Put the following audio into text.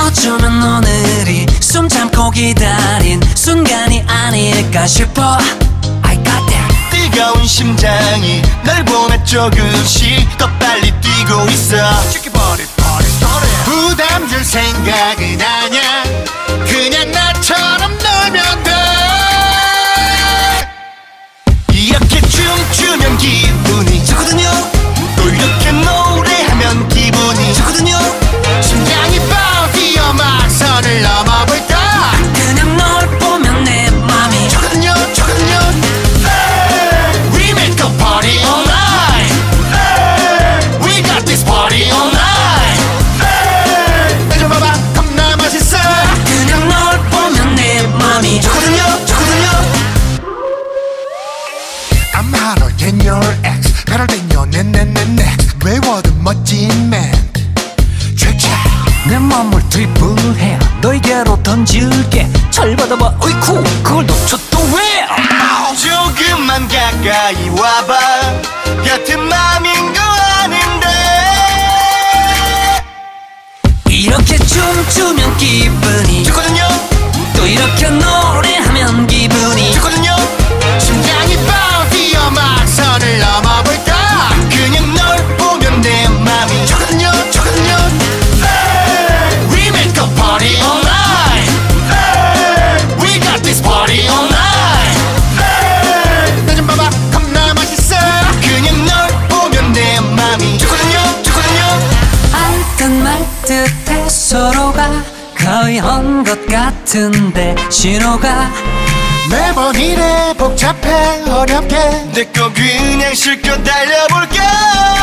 어쩌면 오늘이 숨 참고 기다린 순간이 아닐까 싶어. I got that. 뜨거운 심장이 널 보며 조금씩 더 빨리 뛰고 있어. 부담 줄 생각은 아냐. 그냥 나처럼 놀면 돼. 이렇게 춤추면 기분이 좋거든요. 또 이렇게 노래하면 기분이 좋거든요. 심장이 뻥 뛰어 막 선을 넘어볼까. 그냥 널 보면 내 맘이 좋거든요. We make a party all night. We got this party all night. 날 좀 봐봐 겁나 맛있어. 그냥 널 보면 내 맘이 좋거든요. I'm hotter than your ex. better than your next. 외워둔 멋진 man. 최차. 내 맘을 트리플해 너에게로 던질게. 잘 받아봐 어이쿠 그걸 놓쳐 또 왜. 조금만 가까이 와봐. 같은 맘인 거 아는데. 이렇게 춤추면 기분이 좋거든요. 또 이렇게 노래하면 기분이 좋거든요. 심장이 뻥 뛰어 막 선을 넘어볼까. 그냥 널 보면 내 맘이 좋거든요. We make a party all night. We got this party all night. 나 좀 봐봐 겁나 맛있어. 그냥 널 보면 내 맘이 좋거든요. 알듯 말듯해 서로가 거의 한 것 같은데 신호가 매번 이래 복잡해 어렵게. 내 거 그냥 실컷 달려볼까.